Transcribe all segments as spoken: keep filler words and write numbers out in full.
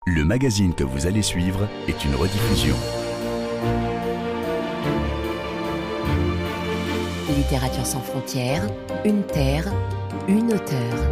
Le magazine que vous allez suivre est une rediffusion. Littérature sans frontières, une terre, une auteure.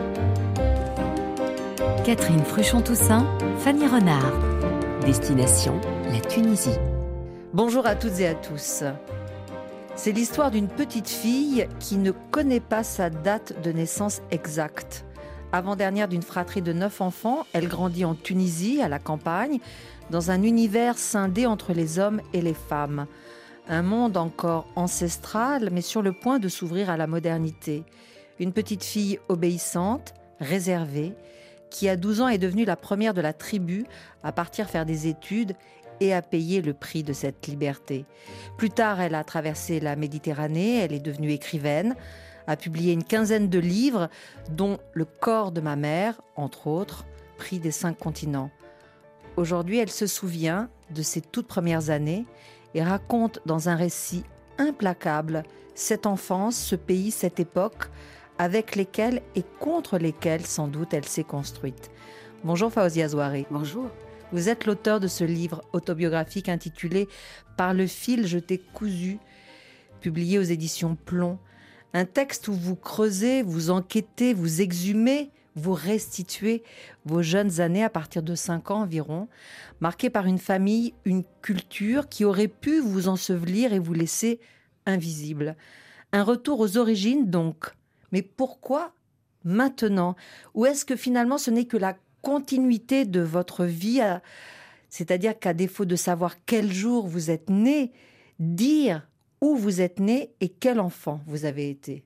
Catherine Fruchon-Toussaint, Fanny Renard. Destination, la Tunisie. Bonjour à toutes et à tous. C'est l'histoire d'une petite fille qui ne connaît pas sa date de naissance exacte. Avant-dernière d'une fratrie de neuf enfants, elle grandit en Tunisie, à la campagne, dans un univers scindé entre les hommes et les femmes. Un monde encore ancestral, mais sur le point de s'ouvrir à la modernité. Une petite fille obéissante, réservée, qui à douze ans est devenue la première de la tribu à partir faire des études et à payer le prix de cette liberté. Plus tard, elle a traversé la Méditerranée, elle est devenue écrivaine, a publié une quinzaine de livres, dont Le corps de ma mère, entre autres, prix des cinq continents. Aujourd'hui, elle se souvient de ses toutes premières années et raconte dans un récit implacable cette enfance, ce pays, cette époque, avec lesquels et contre lesquels, sans doute, elle s'est construite. Bonjour Fawzia Zouari. Bonjour. Vous êtes l'auteur de ce livre autobiographique intitulé « Par le fil, je t'ai cousu », publié aux éditions Plomb. Un texte où vous creusez, vous enquêtez, vous exhumez, vous restituez vos jeunes années à partir de cinq ans environ, marquées par une famille, une culture qui aurait pu vous ensevelir et vous laisser invisible. Un retour aux origines donc. Mais pourquoi maintenant? Ou est-ce que finalement ce n'est que la continuité de votre vie, à... c'est-à-dire qu'à défaut de savoir quel jour vous êtes né, dire où vous êtes né et quel enfant vous avez été?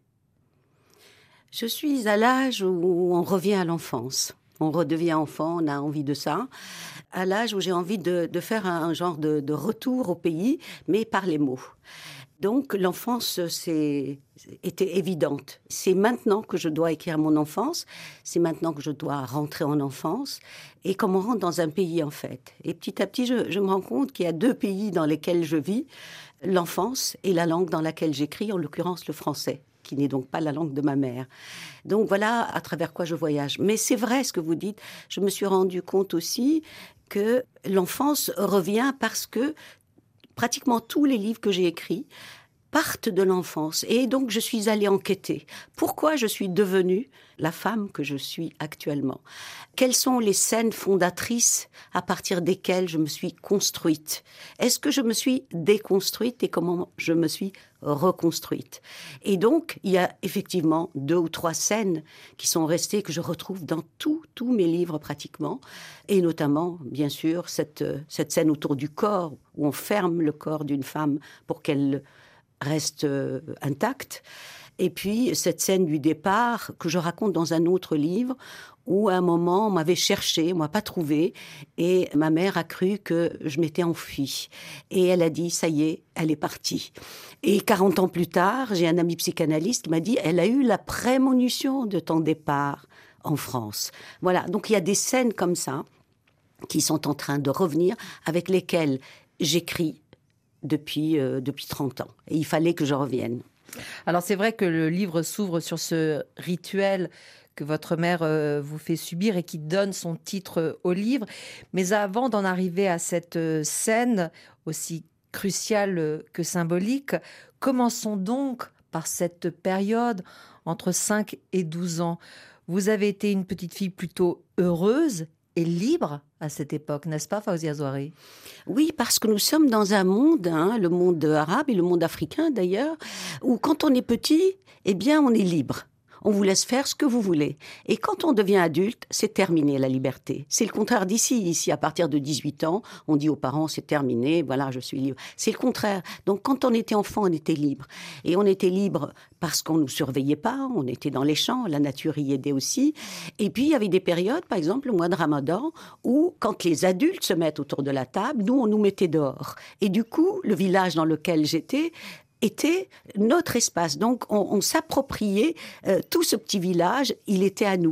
Je suis à l'âge où on revient à l'enfance. On redevient enfant, on a envie de ça. À l'âge où j'ai envie de, de faire un genre de, de retour au pays, mais par les mots. Donc l'enfance, c'est, était évidente. C'est maintenant que je dois écrire mon enfance, c'est maintenant que je dois rentrer en enfance, et comme on rentre dans un pays en fait. Et petit à petit, je, je me rends compte qu'il y a deux pays dans lesquels je vis, l'enfance et la langue dans laquelle j'écris, en l'occurrence le français, qui n'est donc pas la langue de ma mère. Donc voilà à travers quoi je voyage. Mais c'est vrai ce que vous dites, je me suis rendu compte aussi que l'enfance revient parce que pratiquement tous les livres que j'ai écrits partent de l'enfance. Et donc, je suis allée enquêter. Pourquoi je suis devenue la femme que je suis actuellement? Quelles sont les scènes fondatrices à partir desquelles je me suis construite? Est-ce que je me suis déconstruite et comment je me suis reconstruite? Et donc, il y a effectivement deux ou trois scènes qui sont restées, que je retrouve dans tous, tous mes livres pratiquement. Et notamment, bien sûr, cette, cette scène autour du corps, où on ferme le corps d'une femme pour qu'elle reste euh, intacte. Et puis, cette scène du départ que je raconte dans un autre livre où, à un moment, on m'avait cherché, on m'a pas trouvé, et ma mère a cru que je m'étais enfuie. Et elle a dit, ça y est, elle est partie. Et quarante ans plus tard, j'ai un ami psychanalyste qui m'a dit, elle a eu la prémonition de ton départ en France. Voilà, donc il y a des scènes comme ça qui sont en train de revenir, avec lesquelles j'écris depuis, euh, depuis trente ans. Et il fallait que je revienne. Alors c'est vrai que le livre s'ouvre sur ce rituel que votre mère euh, vous fait subir et qui donne son titre au livre. Mais avant d'en arriver à cette scène aussi cruciale que symbolique, commençons donc par cette période entre cinq et douze ans. Vous avez été une petite fille plutôt heureuse et libre à cette époque, n'est-ce pas, Fawzia Zouari? Oui, parce que nous sommes dans un monde, hein, le monde arabe et le monde africain d'ailleurs, où quand on est petit, eh bien, on est libre. On vous laisse faire ce que vous voulez. Et quand on devient adulte, c'est terminé la liberté. C'est le contraire d'ici. Ici, à partir de dix-huit ans, on dit aux parents, c'est terminé, voilà, je suis libre. C'est le contraire. Donc, quand on était enfant, on était libre. Et on était libre parce qu'on ne nous surveillait pas, on était dans les champs, la nature y aidait aussi. Et puis, il y avait des périodes, par exemple, le mois de Ramadan, où, quand les adultes se mettent autour de la table, nous, on nous mettait dehors. Et du coup, le village dans lequel j'étais était notre espace. Donc, on, on s'appropriait euh, tout ce petit village, il était à nous.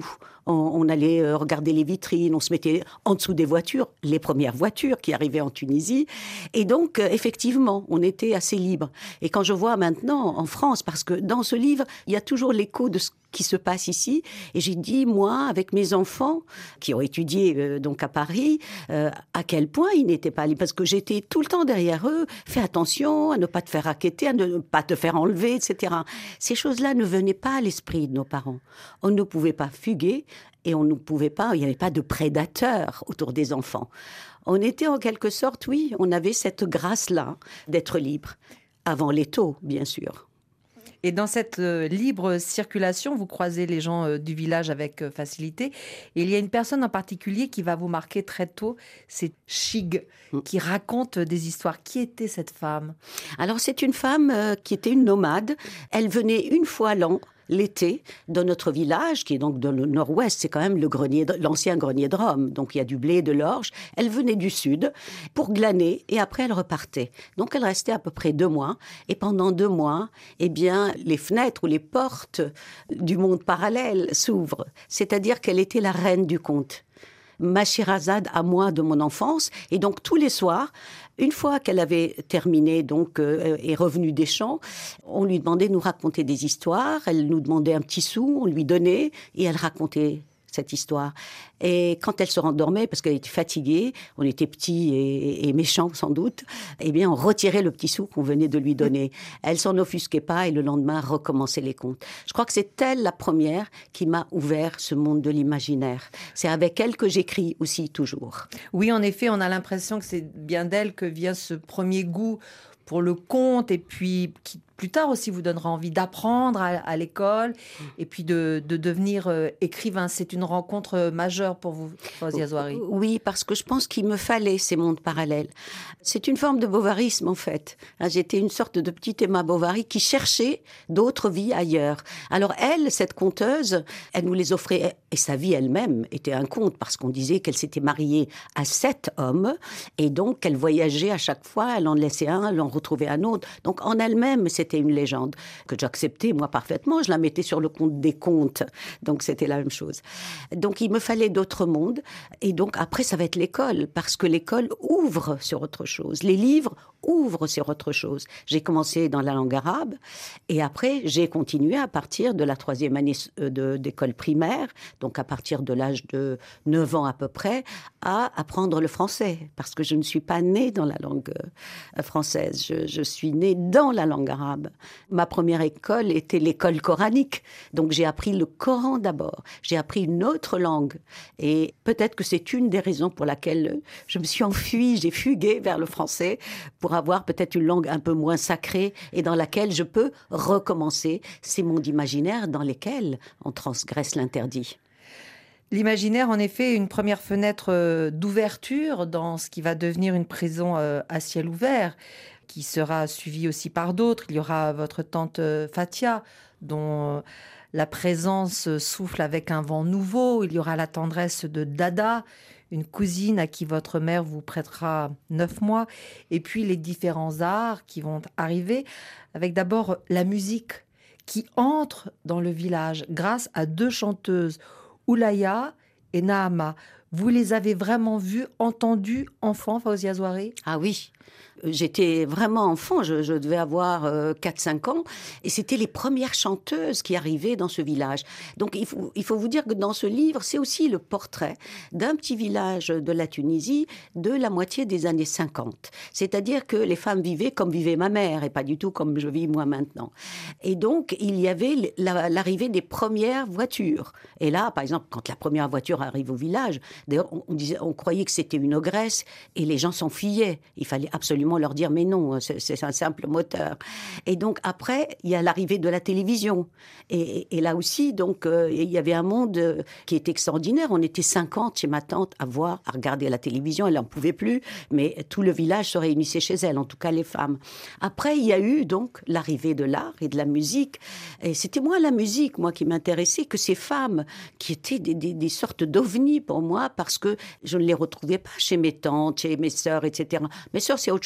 On, on allait euh, regarder les vitrines, on se mettait en dessous des voitures, les premières voitures qui arrivaient en Tunisie. Et donc, euh, effectivement, on était assez libre. Et quand je vois maintenant en France, parce que dans ce livre, il y a toujours l'écho de ce qui se passe ici. Et j'ai dit, moi, avec mes enfants, qui ont étudié euh, donc à Paris, euh, à quel point ils n'étaient pas libres. Parce que j'étais tout le temps derrière eux. Fais attention à ne pas te faire racketter, à ne pas te faire enlever, et cetera. Ces choses-là ne venaient pas à l'esprit de nos parents. On ne pouvait pas fuguer et on ne pouvait pas, il n'y avait pas de prédateurs autour des enfants. On était en quelque sorte, oui, on avait cette grâce-là d'être libre. Avant l'étau, bien sûr. Et dans cette euh, libre circulation, vous croisez les gens euh, du village avec euh, facilité. Et il y a une personne en particulier qui va vous marquer très tôt, c'est Chig, mmh. qui raconte des histoires. Qui était cette femme ? Alors c'est une femme euh, qui était une nomade. Elle venait une fois l'an, l'été, dans notre village, qui est donc dans le nord-ouest, c'est quand même le grenier, l'ancien grenier de Rome. Donc il y a du blé, de l'orge. Elle venait du sud pour glaner et après elle repartait. Donc elle restait à peu près deux mois. Et pendant deux mois, eh bien, les fenêtres ou les portes du monde parallèle s'ouvrent. C'est-à-dire qu'elle était la reine du conte. Ma Sherazade à moi de mon enfance. Et donc tous les soirs, une fois qu'elle avait terminé donc euh, et revenue des champs, on lui demandait de nous raconter des histoires. Elle nous demandait un petit sou, on lui donnait et elle racontait cette histoire. Et quand elle se rendormait, parce qu'elle était fatiguée, on était petits et, et méchants sans doute, eh bien on retirait le petit sou qu'on venait de lui donner. Elle s'en offusquait pas et le lendemain recommençait les contes. Je crois que c'est elle la première qui m'a ouvert ce monde de l'imaginaire. C'est avec elle que j'écris aussi toujours. Oui, en effet, on a l'impression que c'est bien d'elle que vient ce premier goût pour le conte et puis qui plus tard aussi vous donnera envie d'apprendre à, à l'école et puis de, de devenir euh, écrivain. C'est une rencontre majeure pour vous, Fawzia Zouari. Oui, parce que je pense qu'il me fallait ces mondes parallèles. C'est une forme de bovarisme en fait. J'étais une sorte de petite Emma Bovary qui cherchait d'autres vies ailleurs. Alors elle, cette conteuse, elle nous les offrait et sa vie elle-même était un conte parce qu'on disait qu'elle s'était mariée à sept hommes et donc qu'elle voyageait à chaque fois, elle en laissait un, elle en retrouvait un autre. Donc en elle-même, c'était une légende que j'acceptais moi parfaitement. Je la mettais sur le compte des contes. Donc c'était la même chose. Donc il me fallait d'autres mondes. Et donc après, ça va être l'école parce que l'école ouvre sur autre chose. Les livres ouvrent sur autre chose. J'ai commencé dans la langue arabe et après, j'ai continué à partir de la troisième année de, d'école primaire, donc à partir de l'âge de neuf ans à peu près, à apprendre le français parce que je ne suis pas née dans la langue française. Je, je suis née dans la langue arabe. Ma première école était l'école coranique. Donc j'ai appris le Coran d'abord. J'ai appris une autre langue. Et peut-être que c'est une des raisons pour laquelle je me suis enfuie, j'ai fugué vers le français pour avoir peut-être une langue un peu moins sacrée et dans laquelle je peux recommencer ces mondes imaginaires dans lesquels on transgresse l'interdit. L'imaginaire, en effet, une première fenêtre d'ouverture dans ce qui va devenir une prison à ciel ouvert, qui sera suivie aussi par d'autres. Il y aura votre tante Fatia, dont la présence souffle avec un vent nouveau. Il y aura la tendresse de Dada, une cousine à qui votre mère vous prêtera neuf mois. Et puis les différents arts qui vont arriver, avec d'abord la musique qui entre dans le village grâce à deux chanteuses, Oulaya et Nahama. Vous les avez vraiment vues, entendues, enfants, Fawzia Zouari ? Ah oui, j'étais vraiment enfant, je, je devais avoir euh, quatre cinq ans, et c'était les premières chanteuses qui arrivaient dans ce village. Donc il faut, il faut vous dire que dans ce livre, c'est aussi le portrait d'un petit village de la Tunisie de la moitié des années cinquante. C'est-à-dire que les femmes vivaient comme vivait ma mère, et pas du tout comme je vis moi maintenant. Et donc, il y avait la, l'arrivée des premières voitures. Et là, par exemple, quand la première voiture arrive au village, d'ailleurs, on, on, disait, on croyait que c'était une ogresse, et les gens s'enfuyaient. Il fallait absolument leur dire, mais non, c'est, c'est un simple moteur. Et donc, après, il y a l'arrivée de la télévision. Et, et là aussi, donc, euh, il y avait un monde euh, qui était extraordinaire. On était cinquante chez ma tante à voir, à regarder la télévision. Elle n'en pouvait plus, mais tout le village se réunissait chez elle, en tout cas les femmes. Après, il y a eu donc l'arrivée de l'art et de la musique. Et c'était moins la musique, moi, qui m'intéressait, que ces femmes qui étaient des, des, des sortes d'ovnis pour moi, parce que je ne les retrouvais pas chez mes tantes, chez mes sœurs, et cetera. Mes sœurs, c'est autre chose.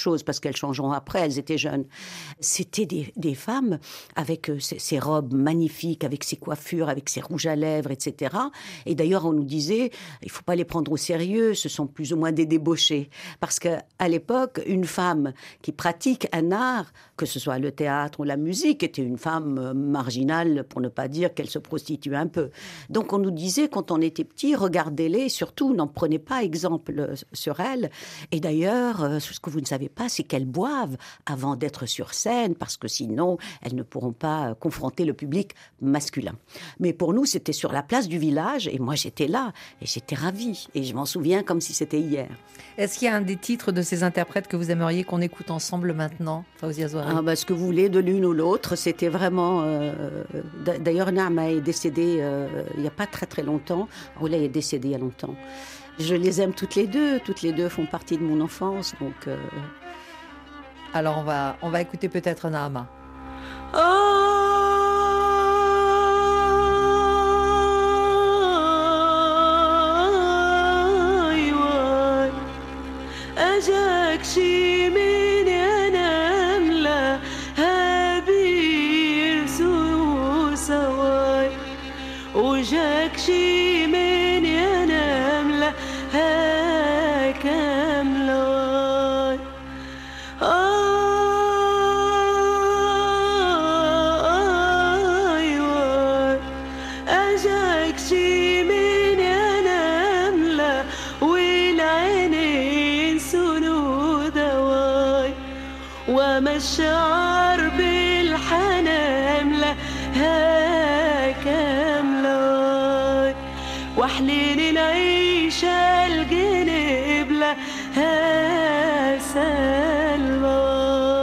chose, parce qu'elles changeront après, elles étaient jeunes. C'était des, des femmes avec euh, ces, ces robes magnifiques, avec ces coiffures, avec ces rouges à lèvres, et cetera. Et d'ailleurs, on nous disait, il ne faut pas les prendre au sérieux, ce sont plus ou moins des débauchés. Parce qu'à l'époque, une femme qui pratique un art, que ce soit le théâtre ou la musique, était une femme marginale, pour ne pas dire qu'elle se prostituait un peu. Donc on nous disait, quand on était petit, regardez-les, et surtout, n'en prenez pas exemple sur elles. Et d'ailleurs, ce que vous ne savez pas, c'est qu'elles boivent avant d'être sur scène, parce que sinon, elles ne pourront pas confronter le public masculin. Mais pour nous, c'était sur la place du village, et moi j'étais là, et j'étais ravie, et je m'en souviens comme si c'était hier. Est-ce qu'il y a un des titres de ces interprètes que vous aimeriez qu'on écoute ensemble maintenant, Fawzia Zouari? Ah, bah, ce que vous voulez, de l'une ou l'autre, c'était vraiment... Euh, d'ailleurs, Naama est décédée euh, il n'y a pas très très longtemps. Oula est décédée il y a longtemps. Je les aime toutes les deux, toutes les deux font partie de mon enfance, donc... Euh... Alors on va, on va écouter peut-être Naama. Oh أجاك شي من يا نملة هابيل سو سواي وجاك شي من يا نملة هاكم لواي أيوة أجاك شي من يا نملة والعينين سنو دواي وما الشعر بالحنان لها كاملاي وحليل العيشة الجنب لها سلواي.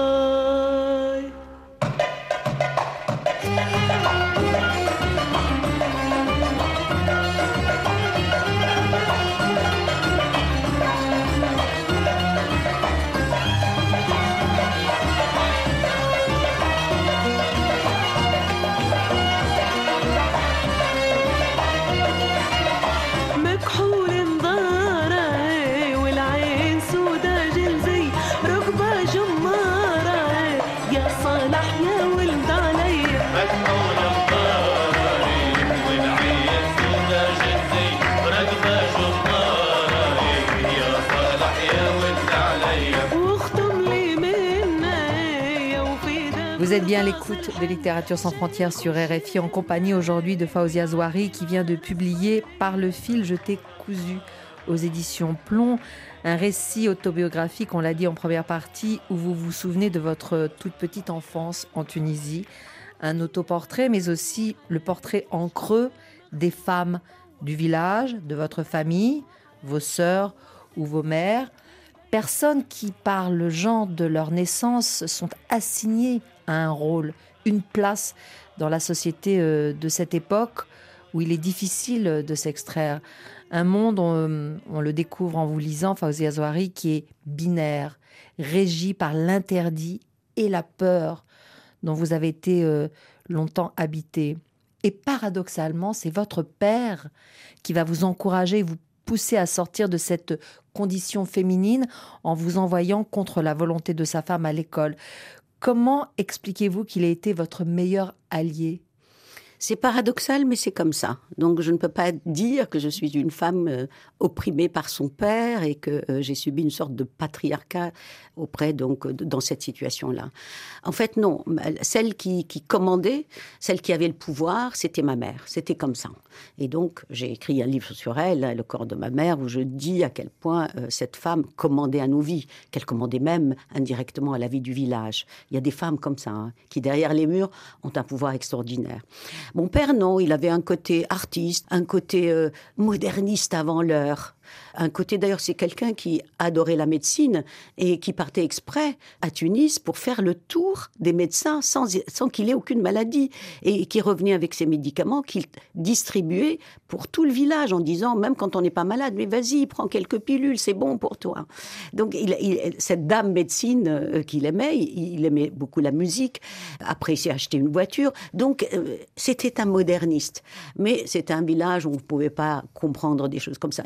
Vous êtes bien à l'écoute de Littérature sans frontières sur R F I, en compagnie aujourd'hui de Fawzia Zouari, qui vient de publier Par le fil, je t'ai cousu aux éditions Plomb, un récit autobiographique, on l'a dit en première partie, où vous vous souvenez de votre toute petite enfance en Tunisie, un autoportrait, mais aussi le portrait en creux des femmes du village, de votre famille, vos sœurs ou vos mères, personnes qui, par le genre de leur naissance, sont assignées à un rôle, une place dans la société de cette époque où il est difficile de s'extraire. Un monde, on, on le découvre en vous lisant, Fawzia Zouari, qui est binaire, régi par l'interdit et la peur dont vous avez été euh, longtemps habité. Et paradoxalement, c'est votre père qui va vous encourager, vous pousser à sortir de cette condition féminine en vous envoyant contre la volonté de sa femme à l'école. Comment expliquez-vous qu'il ait été votre meilleur allié ? C'est paradoxal, mais c'est comme ça. Donc, je ne peux pas dire que je suis une femme euh, opprimée par son père et que euh, j'ai subi une sorte de patriarcat auprès, donc, de, dans cette situation-là. En fait, non. Celle qui, qui commandait, celle qui avait le pouvoir, c'était ma mère. C'était comme ça. Et donc, j'ai écrit un livre sur elle, Le corps de ma mère, où je dis à quel point euh, cette femme commandait à nos vies, qu'elle commandait même indirectement à la vie du village. Il y a des femmes comme ça, hein, qui, derrière les murs, ont un pouvoir extraordinaire. Mon père, non, il avait un côté artiste, un côté euh, moderniste avant l'heure. Un côté, d'ailleurs, c'est quelqu'un qui adorait la médecine et qui partait exprès à Tunis pour faire le tour des médecins sans, sans qu'il ait aucune maladie et qui revenait avec ses médicaments qu'il distribuait pour tout le village en disant, même quand on n'est pas malade, mais vas-y, prends quelques pilules, c'est bon pour toi. Donc, il, il, cette dame médecine euh, qu'il aimait, il, il aimait beaucoup la musique. Après, il s'est acheté une voiture. Donc, euh, c'était un moderniste. Mais c'était un village où on ne pouvait pas comprendre des choses comme ça. Donc, il se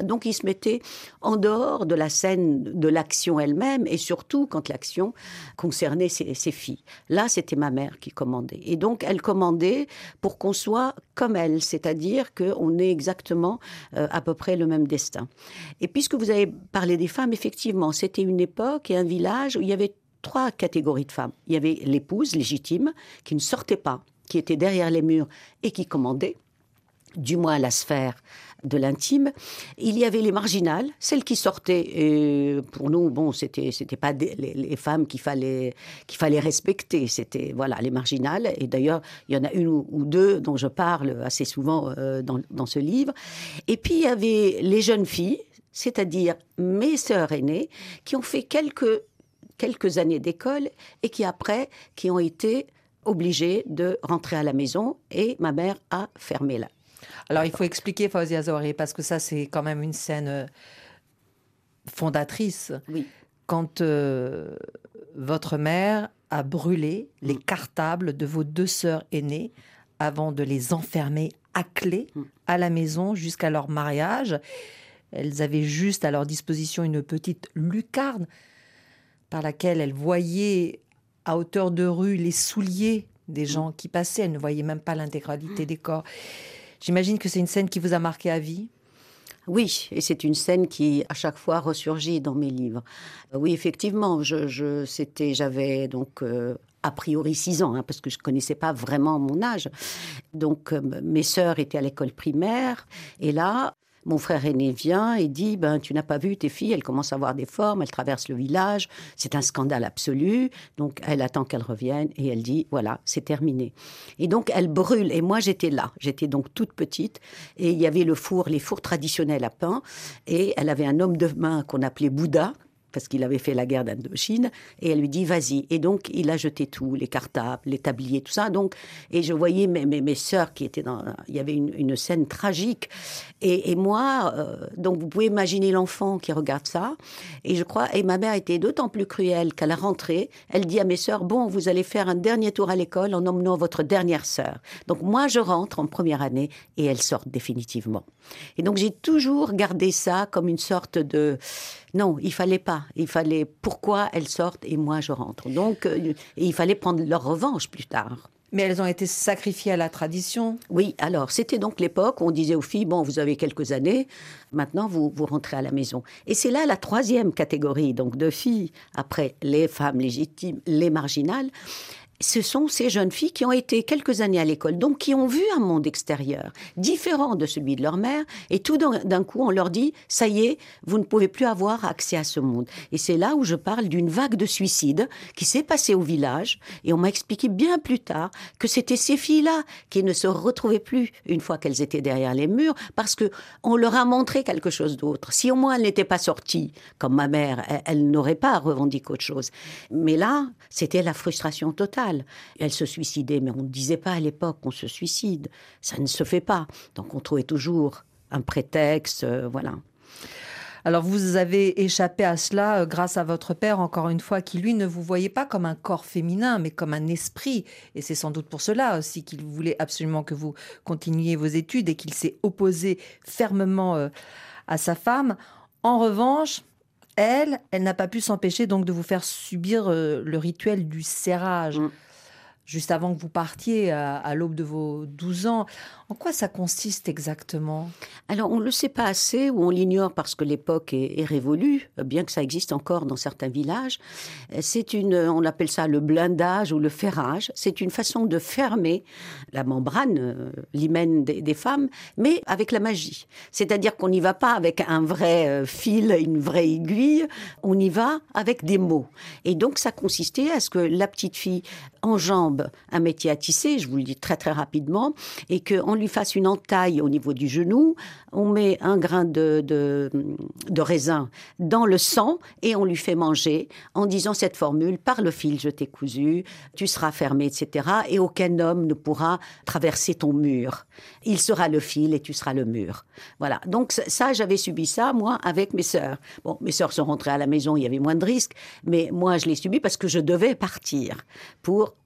mettais en dehors de la scène, de l'action elle-même, et surtout quand l'action concernait ses, ses filles. Là, c'était ma mère qui commandait. Et donc, elle commandait pour qu'on soit comme elle, c'est-à-dire qu'on ait exactement euh, à peu près le même destin. Et puisque vous avez parlé des femmes, effectivement, c'était une époque et un village où il y avait trois catégories de femmes. Il y avait l'épouse légitime, qui ne sortait pas, qui était derrière les murs et qui commandait, du moins la sphère de l'intime. Il y avait les marginales, celles qui sortaient. Et pour nous, bon, c'était c'était pas des, les, les femmes qu'il fallait qu'il fallait respecter. C'était voilà les marginales. Et d'ailleurs, il y en a une ou, ou deux dont je parle assez souvent euh, dans dans ce livre. Et puis il y avait les jeunes filles, c'est-à-dire mes sœurs aînées, qui ont fait quelques quelques années d'école et qui après qui ont été obligées de rentrer à la maison. Et ma mère a fermé là. Alors, il faut expliquer, Fawzia Zohri, parce que ça, c'est quand même une scène fondatrice. Oui. Quand euh, votre mère a brûlé les mmh. cartables de vos deux sœurs aînées avant de les enfermer à clé mmh. à la maison jusqu'à leur mariage. Elles avaient juste à leur disposition une petite lucarne par laquelle elles voyaient à hauteur de rue les souliers des gens mmh. qui passaient. Elles ne voyaient même pas l'intégralité mmh. des corps. J'imagine que c'est une scène qui vous a marqué à vie. Oui, et c'est une scène qui, à chaque fois, ressurgit dans mes livres. Oui, effectivement, je, je, c'était, j'avais donc euh, a priori six ans, hein, parce que je ne connaissais pas vraiment mon âge. Donc, euh, mes sœurs étaient à l'école primaire, et là, mon frère aîné vient et dit ben, « Tu n'as pas vu tes filles, elles commencent à avoir des formes, elles traversent le village, c'est un scandale absolu. » Donc, elle attend qu'elles reviennent et elle dit « Voilà, c'est terminé. » Et donc, elle brûle. Et moi, j'étais là. J'étais donc toute petite. Et il y avait le four, les fours traditionnels à pain. Et elle avait un homme de main qu'on appelait Bouddha, parce qu'il avait fait la guerre d'Indochine, et elle lui dit « Vas-y ». Et donc, il a jeté tout, les cartables, les tabliers, tout ça. Donc, et je voyais mes, mes, mes sœurs qui étaient dans... Il y avait une, une scène tragique. Et, et moi, euh, donc vous pouvez imaginer l'enfant qui regarde ça. Et je crois, et ma mère était d'autant plus cruelle qu'à la rentrée, elle dit à mes sœurs « Bon, vous allez faire un dernier tour à l'école en emmenant votre dernière sœur. » Donc moi, je rentre en première année et elles sortent définitivement. Et donc, j'ai toujours gardé ça comme une sorte de... Non, il fallait pas. Il fallait pourquoi elles sortent et moi je rentre. Donc, euh, il fallait prendre leur revanche plus tard. Mais elles ont été sacrifiées à la tradition. Oui, alors c'était donc l'époque où on disait aux filles, bon, vous avez quelques années, maintenant vous, vous rentrez à la maison. Et c'est là la troisième catégorie donc de filles, après les femmes légitimes, les marginales. Ce sont ces jeunes filles qui ont été quelques années à l'école, donc qui ont vu un monde extérieur, différent de celui de leur mère, et tout d'un coup, on leur dit « ça y est, vous ne pouvez plus avoir accès à ce monde ». Et c'est là où je parle d'une vague de suicides qui s'est passée au village, et on m'a expliqué bien plus tard que c'était ces filles-là qui ne se retrouvaient plus une fois qu'elles étaient derrière les murs, parce qu'on leur a montré quelque chose d'autre. Si au moins elles n'étaient pas sorties, comme ma mère, elle, elle n'aurait pas revendiqué autre chose. Mais là, c'était la frustration totale. Elle se suicidait, mais on ne disait pas à l'époque qu'on se suicide. Ça ne se fait pas. Donc on trouvait toujours un prétexte, euh, voilà. Alors vous avez échappé à cela euh, grâce à votre père, encore une fois, qui lui ne vous voyait pas comme un corps féminin, mais comme un esprit. Et c'est sans doute pour cela aussi qu'il voulait absolument que vous continuiez vos études et qu'il s'est opposé fermement euh, à sa femme. En revanche, Elle, elle n'a pas pu s'empêcher donc de vous faire subir euh, le rituel du serrage, mmh. juste avant que vous partiez à, à l'aube de vos douze ans. En quoi ça consiste exactement ? Alors, on ne le sait pas assez ou on l'ignore parce que l'époque est, est révolue, bien que ça existe encore dans certains villages. C'est une, on appelle ça le blindage ou le ferrage. C'est une façon de fermer la membrane, euh, l'hymen des, des femmes, mais avec la magie. C'est-à-dire qu'on n'y va pas avec un vrai euh, fil, une vraie aiguille, on y va avec des mots. Et donc, ça consistait à ce que la petite fille enjambe un métier à tisser, je vous le dis très très rapidement, et qu'on lui fasse une entaille au niveau du genou, on met un grain de, de, de raisin dans le sang et on lui fait manger en disant cette formule, par le fil je t'ai cousu, tu seras fermé, et cetera. Et aucun homme ne pourra traverser ton mur. Il sera le fil et tu seras le mur. Voilà, donc ça, j'avais subi ça, moi, avec mes sœurs. Bon, mes sœurs sont rentrées à la maison, il y avait moins de risques, mais moi, je l'ai subi parce que je devais partir pour continuer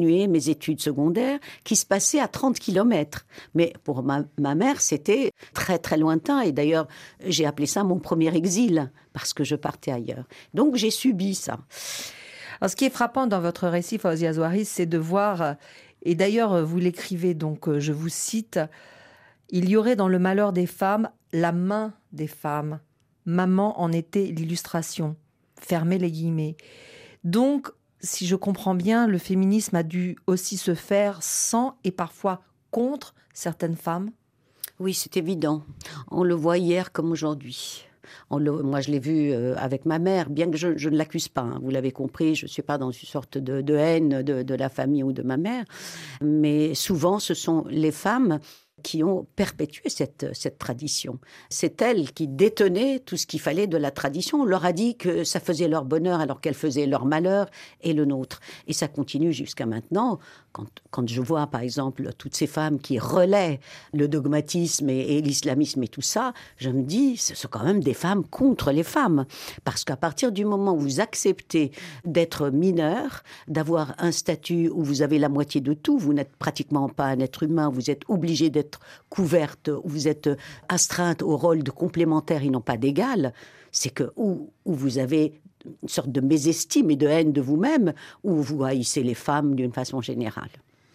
continuer mes études secondaires qui se passaient à trente kilomètres. Mais pour ma, ma mère, c'était très très lointain. Et d'ailleurs, j'ai appelé ça mon premier exil, parce que je partais ailleurs. Donc j'ai subi ça. Alors, ce qui est frappant dans votre récit, Fawzia Zouhari, c'est de voir, et d'ailleurs vous l'écrivez, donc je vous cite, « Il y aurait dans le malheur des femmes la main des femmes. Maman en était l'illustration. » Fermez les guillemets. Donc, si je comprends bien, le féminisme a dû aussi se faire sans et parfois contre certaines femmes. Oui, c'est évident. On le voit hier comme aujourd'hui. On le, moi, je l'ai vu euh, avec ma mère, bien que je, je ne l'accuse pas. Hein, vous l'avez compris, je ne suis pas dans une sorte de, de haine de, de la famille ou de ma mère. Mais souvent, ce sont les femmes qui ont perpétué cette, cette tradition. C'est elles qui détenaient tout ce qu'il fallait de la tradition. On leur a dit que ça faisait leur bonheur alors qu'elles faisaient leur malheur et le nôtre. Et ça continue jusqu'à maintenant. Quand, quand je vois, par exemple, toutes ces femmes qui relaient le dogmatisme et, et l'islamisme et tout ça, je me dis, ce sont quand même des femmes contre les femmes. Parce qu'à partir du moment où vous acceptez d'être mineur, d'avoir un statut où vous avez la moitié de tout, vous n'êtes pratiquement pas un être humain, vous êtes obligé d'être couverte, où vous êtes astreinte au rôle de complémentaire et non pas d'égal, c'est que où, où vous avez une sorte de mésestime et de haine de vous-même, où vous haïssez les femmes d'une façon générale.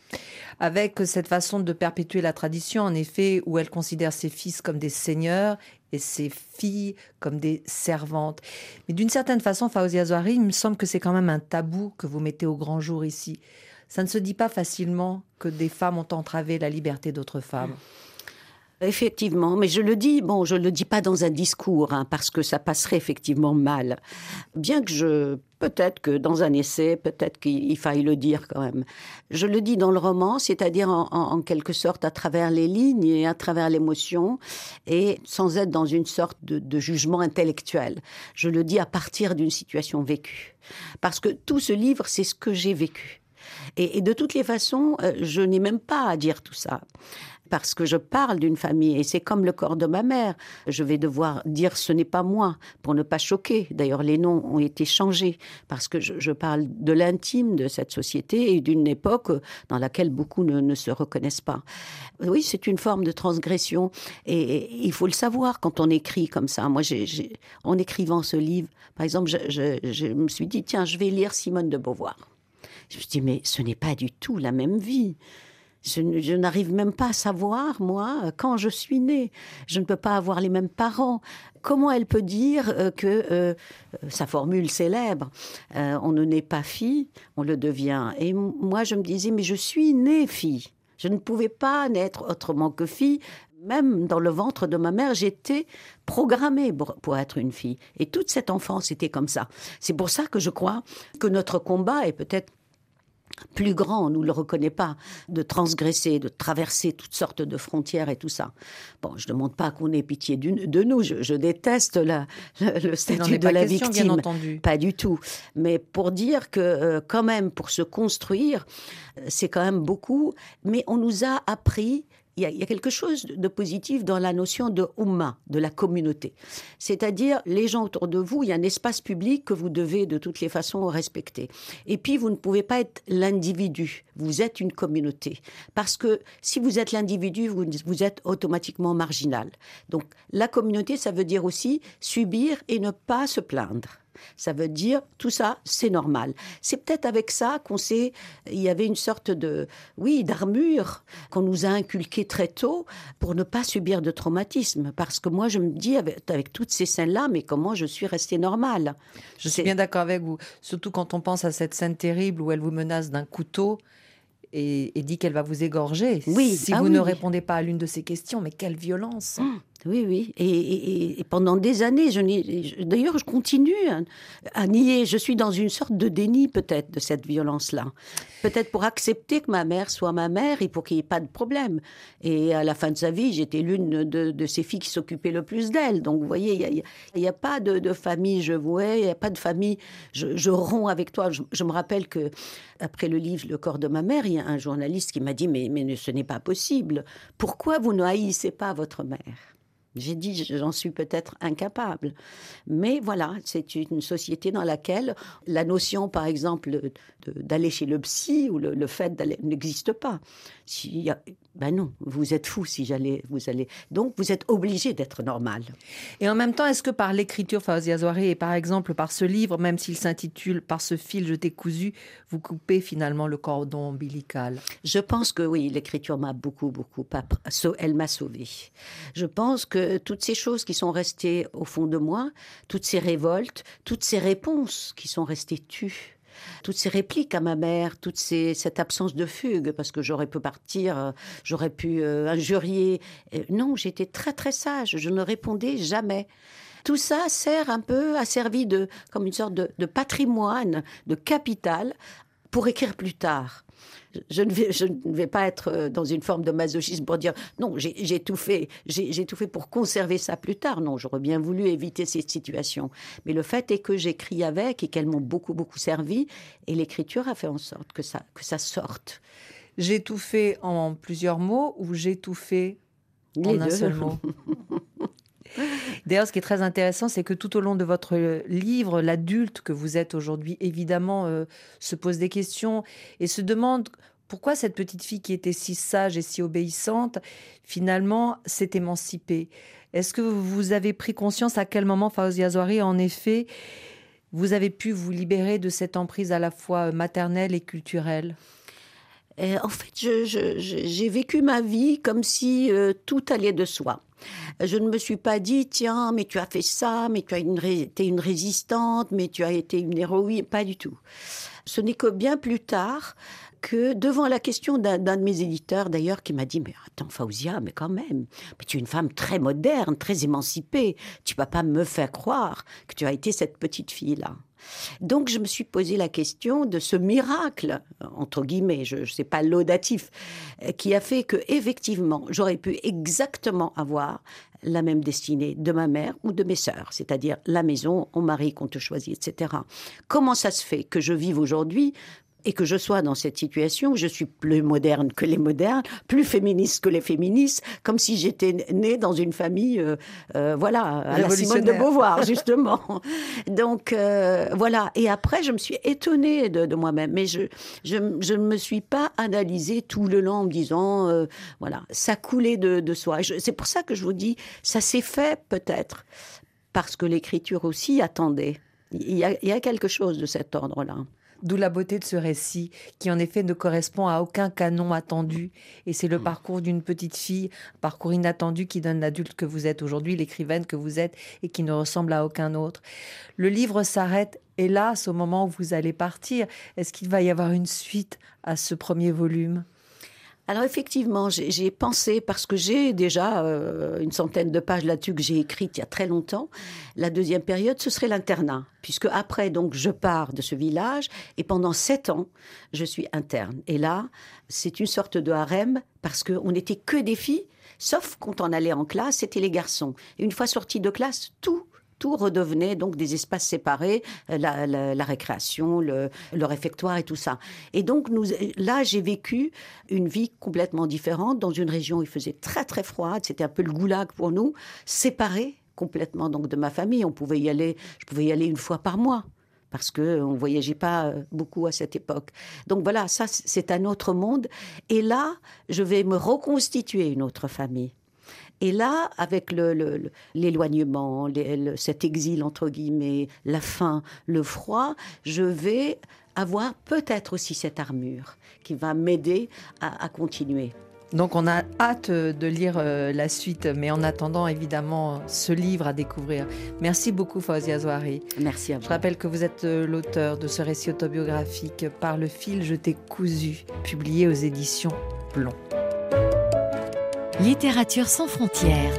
Avec cette façon de perpétuer la tradition, en effet, où elle considère ses fils comme des seigneurs et ses filles comme des servantes. Mais d'une certaine façon, Fawzia Zouhari, il me semble que c'est quand même un tabou que vous mettez au grand jour ici. Ça ne se dit pas facilement que des femmes ont entravé la liberté d'autres femmes. Effectivement, mais je le dis, bon, je le dis pas dans un discours, hein, parce que ça passerait effectivement mal. Bien que je, peut-être que dans un essai, peut-être qu'il faille le dire quand même. Je le dis dans le roman, c'est-à-dire en, en, en quelque sorte à travers les lignes et à travers l'émotion, et sans être dans une sorte de, de jugement intellectuel. Je le dis à partir d'une situation vécue. Parce que tout ce livre, c'est ce que j'ai vécu. Et, et de toutes les façons, euh, je n'ai même pas à dire tout ça. Parce que je parle d'une famille, et c'est comme le corps de ma mère. Je vais devoir dire « ce n'est pas moi » pour ne pas choquer. D'ailleurs, les noms ont été changés, parce que je, je parle de l'intime de cette société et d'une époque dans laquelle beaucoup ne, ne se reconnaissent pas. Oui, c'est une forme de transgression, et, et il faut le savoir quand on écrit comme ça. Moi, j'ai, j'ai, en écrivant ce livre, par exemple, je, je, je me suis dit « tiens, je vais lire Simone de Beauvoir ». Je me suis dit « mais ce n'est pas du tout la même vie ». Je, je n'arrive même pas à savoir, moi, quand je suis née. Je ne peux pas avoir les mêmes parents. Comment elle peut dire euh, que, euh, sa formule célèbre, euh, on ne naît pas fille, on le devient. Et m- moi, je me disais, mais je suis née fille. Je ne pouvais pas naître autrement que fille. Même dans le ventre de ma mère, j'étais programmée pour, pour être une fille. Et toute cette enfance était comme ça. C'est pour ça que je crois que notre combat est peut-être plus grand, on ne le reconnaît pas, de transgresser, de traverser toutes sortes de frontières et tout ça. Bon, je ne demande pas qu'on ait pitié de nous, je, je déteste la, le, le statut de la question, victime, bien entendu. Pas du tout. Mais pour dire que euh, quand même, pour se construire, c'est quand même beaucoup, mais on nous a appris. Il y, a, il y a quelque chose de positif dans la notion de Oumma, de la communauté. C'est-à-dire, les gens autour de vous, il y a un espace public que vous devez de toutes les façons respecter. Et puis, vous ne pouvez pas être l'individu. Vous êtes une communauté. Parce que si vous êtes l'individu, vous, vous êtes automatiquement marginal. Donc, la communauté, ça veut dire aussi subir et ne pas se plaindre. Ça veut dire, tout ça, c'est normal. C'est peut-être avec ça qu'on sait, il y avait une sorte de, oui, d'armure qu'on nous a inculquée très tôt pour ne pas subir de traumatisme. Parce que moi, je me dis, avec, avec toutes ces scènes-là, mais comment je suis restée normale? Je suis bien d'accord avec vous. Surtout quand on pense à cette scène terrible où elle vous menace d'un couteau et, et dit qu'elle va vous égorger. Oui, si ah vous oui. ne répondez pas à l'une de ces questions, mais quelle violence! Mmh. Oui, oui. Et, et, et pendant des années, je n'ai, d'ailleurs, je continue à, à nier. Je suis dans une sorte de déni, peut-être, de cette violence-là. Peut-être pour accepter que ma mère soit ma mère et pour qu'il n'y ait pas de problème. Et à la fin de sa vie, j'étais l'une de, de ces filles qui s'occupaient le plus d'elle. Donc, vous voyez, il n'y a, a, a pas de, de famille, je vois, il n'y a pas de famille, je, je romps avec toi. Je, je me rappelle que après le livre « Le corps de ma mère », il y a un journaliste qui m'a dit « Mais, mais ce n'est pas possible. Pourquoi vous ne haïssez pas votre mère ?» J'ai dit, j'en suis peut-être incapable. Mais voilà, c'est une société dans laquelle la notion, par exemple, de, d'aller chez le psy ou le, le fait d'aller n'existe pas. Si y a, ben non, vous êtes fou si j'allais, vous allez. Donc, vous êtes obligé d'être normal. Et en même temps, est-ce que par l'écriture, Fawzia Zouari, et par exemple par ce livre, même s'il s'intitule « Par ce fil, je t'ai cousu », vous coupez finalement le cordon ombilical? Je pense que oui, l'écriture m'a beaucoup, beaucoup, elle m'a sauvée. Je pense que toutes ces choses qui sont restées au fond de moi, toutes ces révoltes, toutes ces réponses qui sont restées tues, toutes ces répliques à ma mère, toute ces, cette absence de fugue, parce que j'aurais pu partir, j'aurais pu euh, injurier. Non, j'étais très très sage, je ne répondais jamais. Tout ça sert un peu, a servi de, comme une sorte de, de patrimoine, de capital, pour écrire plus tard. Je ne, vais, je ne vais pas être dans une forme de masochisme pour dire non, j'ai, j'ai tout fait, j'ai, j'ai tout fait pour conserver ça plus tard. Non, j'aurais bien voulu éviter ces situations. Mais le fait est que j'écris avec et qu'elles m'ont beaucoup, beaucoup servi. Et l'écriture a fait en sorte que ça, que ça sorte. J'ai tout fait en plusieurs mots ou j'ai tout fait en Les un deux. seul mot? D'ailleurs, ce qui est très intéressant, c'est que tout au long de votre livre, l'adulte que vous êtes aujourd'hui, évidemment, euh, se pose des questions et se demande pourquoi cette petite fille qui était si sage et si obéissante, finalement, s'est émancipée. Est-ce que vous avez pris conscience à quel moment, Fawzia Zouari, en effet, vous avez pu vous libérer de cette emprise à la fois maternelle et culturelle ? Et en fait, je, je, j'ai vécu ma vie comme si euh, tout allait de soi. Je ne me suis pas dit, tiens, mais tu as fait ça, mais tu as une ré... été une résistante, mais tu as été une héroïne. Pas du tout. Ce n'est que bien plus tard que devant la question d'un, d'un de mes éditeurs, d'ailleurs, qui m'a dit, mais attends, Fawzia, mais quand même, mais tu es une femme très moderne, très émancipée. Tu ne vas pas me faire croire que tu as été cette petite fille-là. Donc, je me suis posé la question de ce miracle, entre guillemets, je ne sais pas laudatif, qui a fait que, effectivement, j'aurais pu exactement avoir la même destinée de ma mère ou de mes sœurs, c'est-à-dire la maison, on marie, qu'on te choisit, et cetera. Comment ça se fait que je vive aujourd'hui et que je sois dans cette situation où je suis plus moderne que les modernes, plus féministe que les féministes, comme si j'étais née dans une famille, euh, euh, voilà, à la Simone de Beauvoir, justement. Donc, euh, voilà. Et après, je me suis étonnée de, de moi-même. Mais je, je, je ne me suis pas analysée tout le long en me disant, euh, voilà, ça coulait de, de soi. Je, c'est pour ça que je vous dis, ça s'est fait peut-être, parce que l'écriture aussi attendait. Il y a, il y a quelque chose de cet ordre-là. D'où la beauté de ce récit, qui en effet ne correspond à aucun canon attendu. Et c'est le mmh. parcours d'une petite fille, un parcours inattendu qui donne l'adulte que vous êtes aujourd'hui, l'écrivaine que vous êtes, et qui ne ressemble à aucun autre. Le livre s'arrête, hélas, au moment où vous allez partir. Est-ce qu'il va y avoir une suite à ce premier volume ? Alors effectivement, j'ai, j'ai pensé, parce que j'ai déjà euh, une centaine de pages là-dessus que j'ai écrites il y a très longtemps, la deuxième période, ce serait l'internat. Puisque après, donc, je pars de ce village et pendant sept ans, je suis interne. Et là, c'est une sorte de harem parce qu'on n'était que des filles, sauf quand on allait en classe, c'était les garçons. Et une fois sortis de classe, tout Tout redevenait donc des espaces séparés, la, la, la récréation, le, le réfectoire et tout ça. Et donc, nous, là, j'ai vécu une vie complètement différente dans une région où il faisait très, très froid. C'était un peu le goulag pour nous, séparés complètement donc, de ma famille. On pouvait y aller, je pouvais y aller une fois par mois parce qu'on ne voyageait pas beaucoup à cette époque. Donc voilà, ça, c'est un autre monde. Et là, je vais me reconstituer une autre famille. Et là, avec le, le, l'éloignement, les, le, cet exil, entre guillemets, la faim, le froid, je vais avoir peut-être aussi cette armure qui va m'aider à, à continuer. Donc on a hâte de lire euh, la suite, mais en attendant, évidemment, ce livre à découvrir. Merci beaucoup, Fawzia Zouari. Merci à vous. Je rappelle que vous êtes euh, l'auteur de ce récit autobiographique « Par le fil, je t'ai cousu », publié aux éditions Plomb. Littérature sans frontières.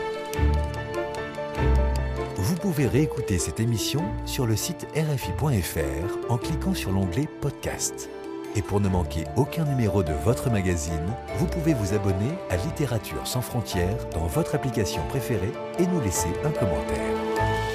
Vous pouvez réécouter cette émission sur le site r f i point f r en cliquant sur l'onglet Podcast. Et pour ne manquer aucun numéro de votre magazine, vous pouvez vous abonner à Littérature sans frontières dans votre application préférée et nous laisser un commentaire.